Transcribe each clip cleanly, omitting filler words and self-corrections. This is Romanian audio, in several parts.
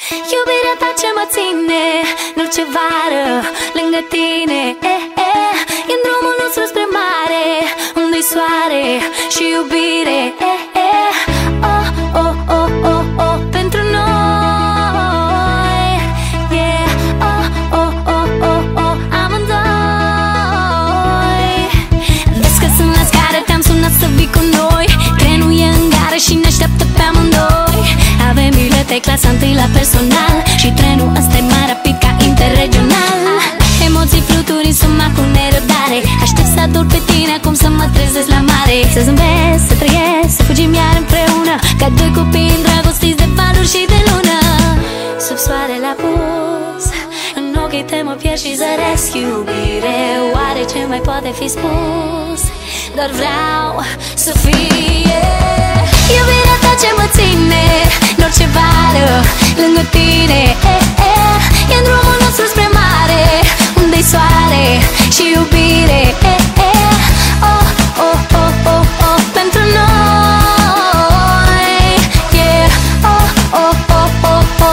Iubirea ta ce mă ține în orice vară lângă tine. E în drumul nostru spre mare, unde-i soare și iubire. Oh, oh, oh, oh, oh, pentru noi. Yeah, oh, oh, oh, oh, oh, amândoi. Vezi că sunt la scară, te-am sunat să vii cu noi. Trenul e în gară și ne așteaptă pe amândoi. Avem bilete clasa întâi la personal și trenul ăsta e mai rapid ca interregional. Emoții fluturi sunt cu nerăbdare. Aștept să ador pe tine acum să mă trezesc la mare. Să zâmbesc, să trăiesc, să fugim iar împreună, ca doi copii îndrăgostiți de valuri și de lună. Sub soarele apus, în ochii tăi mă pierd și zăresc. Iubire, oare ce mai poate fi spus? Doar vreau să fie iubirea ta ce mă ține în orice vară lângă tine. E în drumul nostru spre mare, unde-i soare și iubire. Oh, oh, oh, oh, oh, pentru noi. Yeah, oh, oh, oh, oh, oh,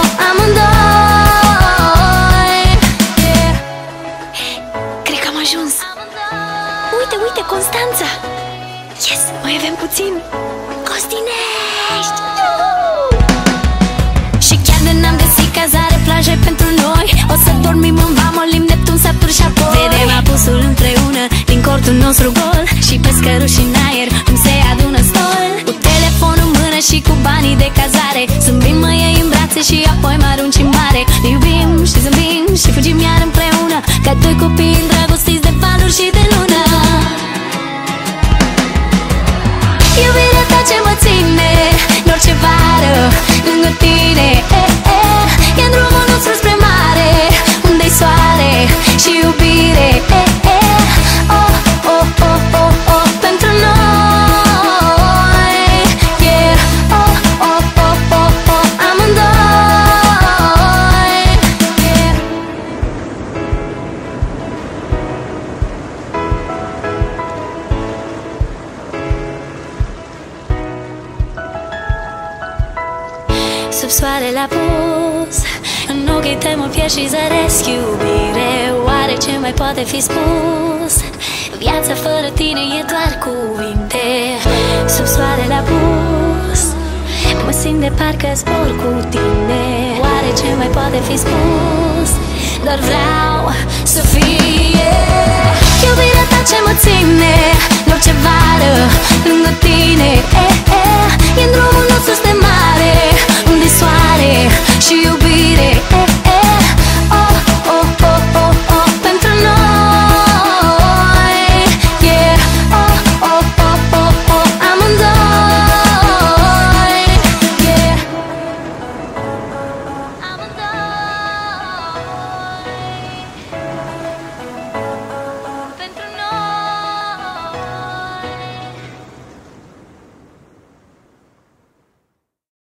amândoi. Yeah. Cred că am ajuns. Uite, uite, Constanța. Yes, mai avem puțin. Costinești. Și chiar de n-am găsit cazare, plaje pentru noi, o să dormim în vamă, Olimp, Neptun, Saturn și apoi vedem apusul împreună din cortul nostru gol. Și pe scăruși în aer cum se adună stol. Cu telefonul în mână și cu banii de cazare, zâmbim, mă iei în brațe și apoi mă arunci în mare. Ne iubim și zâmbim și fugim iar împreună, ca doi copii îndrăgostiți de valuri și de lună. Iubirea ta ce mă ține în orice vară lângă tine. E în drumul nostru spre mare, unde-i soare și iubire. Oh, oh, oh, oh, oh, pentru noi. Yeah, oh, oh, oh, oh, oh, amândoi. Yeah. Sub soarele apus, în ochii tăi mă pierd și zăresc. Iubire, oare ce mai poate fi spus? Viața fără tine e doar cuvinte. Sub soarele apus, mă simt de parcă zbor cu tine. Oare ce mai poate fi spus? Doar vreau să fie iubirea ta ce mă ține în orice vară lângă tine. E în drumul nostru